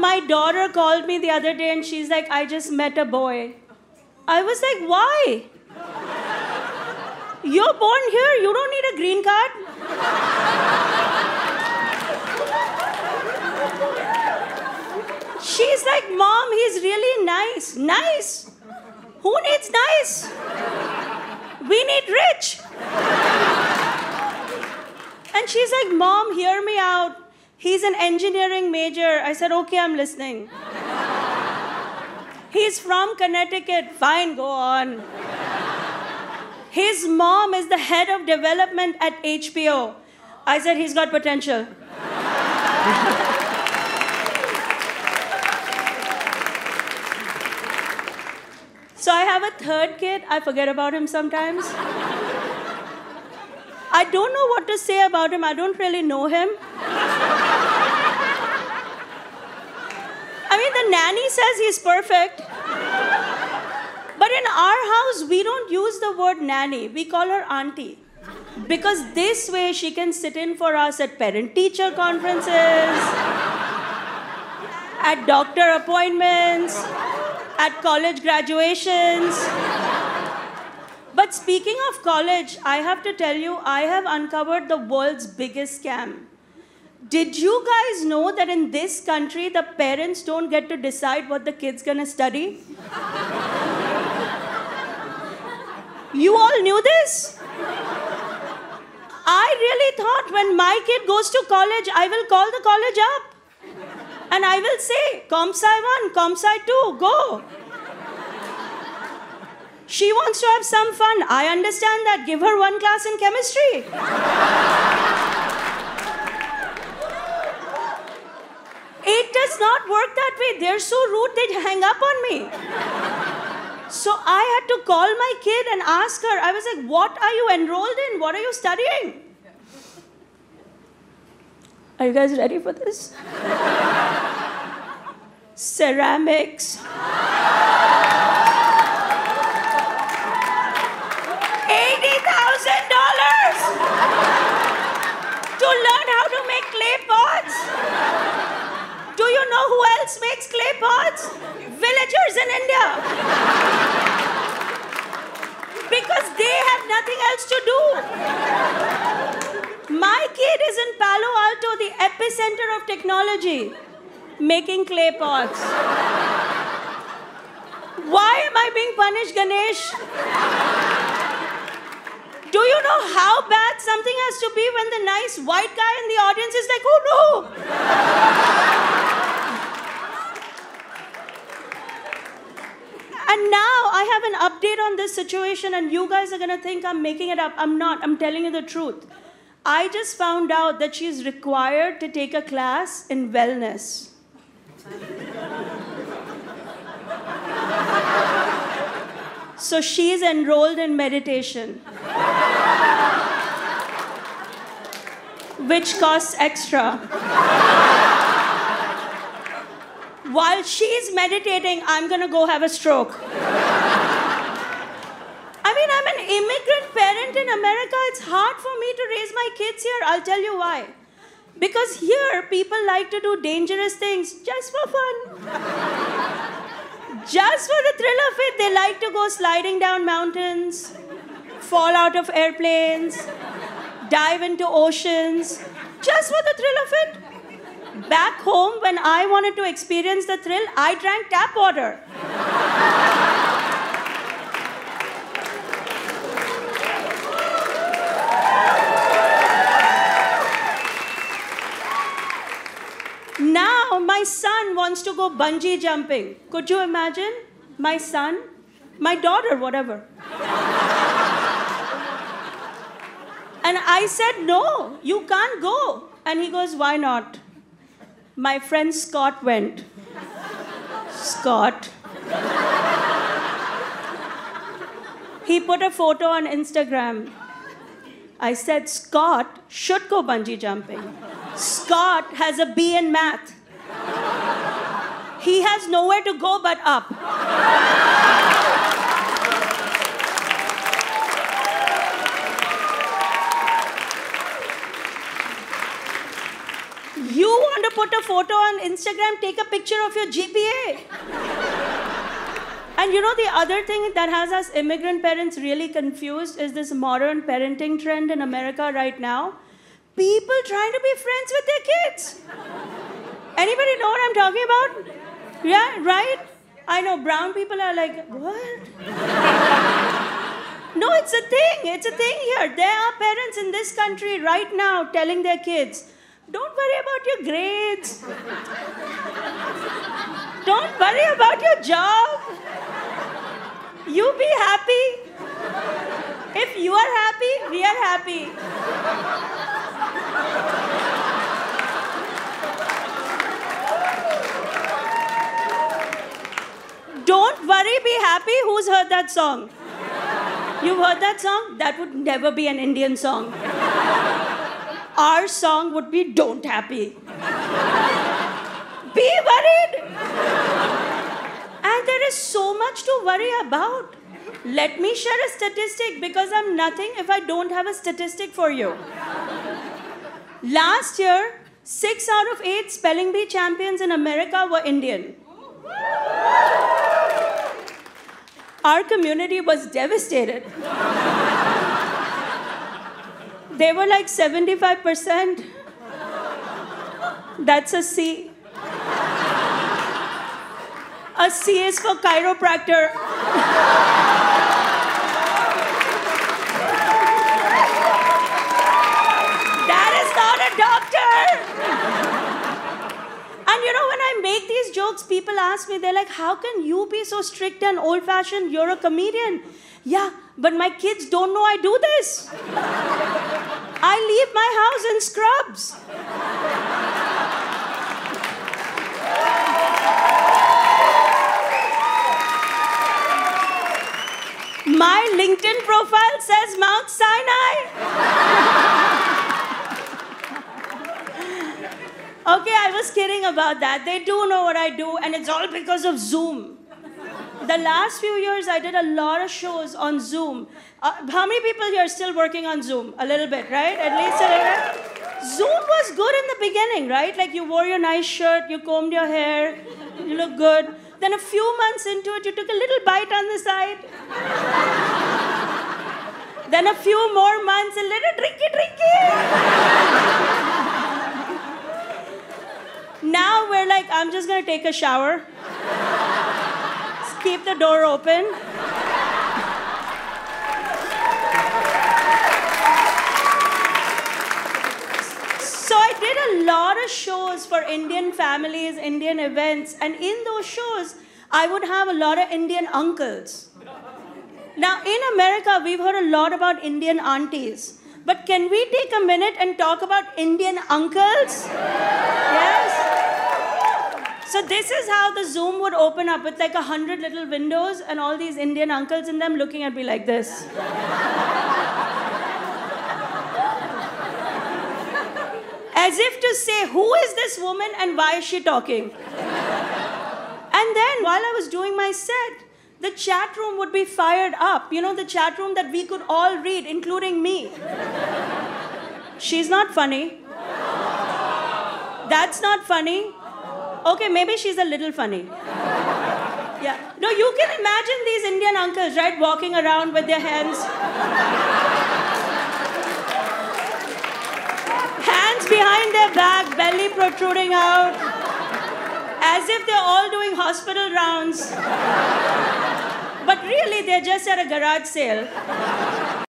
my daughter called me the other day and she's like, I just met a boy. I was like, why? You're born here, you don't need a green card. She's like, Mom, he's really nice. Nice? Who needs nice? We need rich. And she's like, Mom, hear me out. He's an engineering major. I said, okay, I'm listening. He's from Connecticut. Fine, go on. His mom is the head of development at HBO. I said, he's got potential. So I have a third kid. I forget about him sometimes. I don't know what to say about him. I don't really know him. I mean, the nanny says he's perfect. But in our house, we don't use the word nanny. We call her auntie. Because this way, she can sit in for us at parent-teacher conferences, at doctor appointments, at college graduations. But speaking of college, I have to tell you, I have uncovered the world's biggest scam. Did you guys know that in this country, the parents don't get to decide what the kid's gonna study? You all knew this? I really thought when my kid goes to college, I will call the college up. And I will say, Comp Sci 1, Comp Sci 2, go. She wants to have some fun. I understand that. Give her one class in chemistry. It does not work that way. They're so rude, they'd hang up on me. So I had to call my kid and ask her. I was like, what are you enrolled in? What are you studying? Are you guys ready for this? Ceramics. $80,000 to learn how to make clay pots. Do you know who else makes clay pots? Villagers in India. Because they have nothing else to do. My kid is in Palo Alto, the epicenter of technology, making clay pots. Why am I being punished, Ganesh? Do you know how bad something has to be when the nice white guy in the audience is like, oh no! And now I have an update on this situation and you guys are gonna think I'm making it up. I'm not, I'm telling you the truth. I just found out that she's required to take a class in wellness. So she's enrolled in meditation, which costs extra. While she's meditating, I'm gonna go have a stroke. I mean, I'm an immigrant parent in America. It's hard for me to raise my kids here. I'll tell you why. Because here, people like to do dangerous things just for fun. Just for the thrill of it, they like to go sliding down mountains, fall out of airplanes, dive into oceans, just for the thrill of it. Back home, when I wanted to experience the thrill, I drank tap water. Now, my son wants to go bungee jumping. Could you imagine? My son, my daughter, whatever. And I said, no, you can't go. And he goes, why not? My friend Scott went. Scott. He put a photo on Instagram. I said, Scott should go bungee jumping. Scott has a B in math. He has nowhere to go but up. You want to put a photo on Instagram, take a picture of your GPA. And you know, the other thing that has us immigrant parents really confused is this modern parenting trend in America right now. People trying to be friends with their kids. Anybody know what I'm talking about? Yeah, right? I know brown people are like, what? No, it's a thing. It's a thing here. There are parents in this country right now telling their kids, don't worry about your grades. Don't worry about your job. You be happy. If you are happy, we are happy. Don't worry, be happy. Who's heard that song? You've heard that song? That would never be an Indian song. Our song would be Don't Happy. Be worried. And there is so much to worry about. Let me share a statistic because I'm nothing if I don't have a statistic for you. Last year, 6 out of 8 spelling bee champions in America were Indian. Our community was devastated. They were like 75%. That's a C. A C is for chiropractor. That is not a doctor. And you know, when I make these jokes, people ask me, they're like, how can you be so strict and old-fashioned? You're a comedian. Yeah, but my kids don't know I do this. I leave my house in scrubs. My LinkedIn profile says Mount Sinai. Okay, I was kidding about that. They do know what I do, and it's all because of Zoom. The last few years, I did a lot of shows on Zoom. How many people here are still working on Zoom? A little bit, right? At least a little bit. Zoom was good in the beginning, right? Like you wore your nice shirt, you combed your hair, you look good. Then a few months into it, you took a little bite on the side. Then a few more months, a little drinky. Now we're like, I'm just going to take a shower. Just keep the door open. So I did a lot of shows for Indian families, Indian events, and in those shows, I would have a lot of Indian uncles. Now, in America, we've heard a lot about Indian aunties. But can we take a minute and talk about Indian uncles? Yes? So this is how the Zoom would open up with like 100 little windows and all these Indian uncles in them looking at me like this. As if to say, who is this woman and why is she talking? And then while I was doing my set, the chat room would be fired up. You know, the chat room that we could all read, including me. She's not funny. That's not funny. Okay, maybe she's a little funny. Yeah. No, you can imagine these Indian uncles, right, walking around with their hands behind their back, belly protruding out, as if they're all doing hospital rounds. But really, they're just at a garage sale.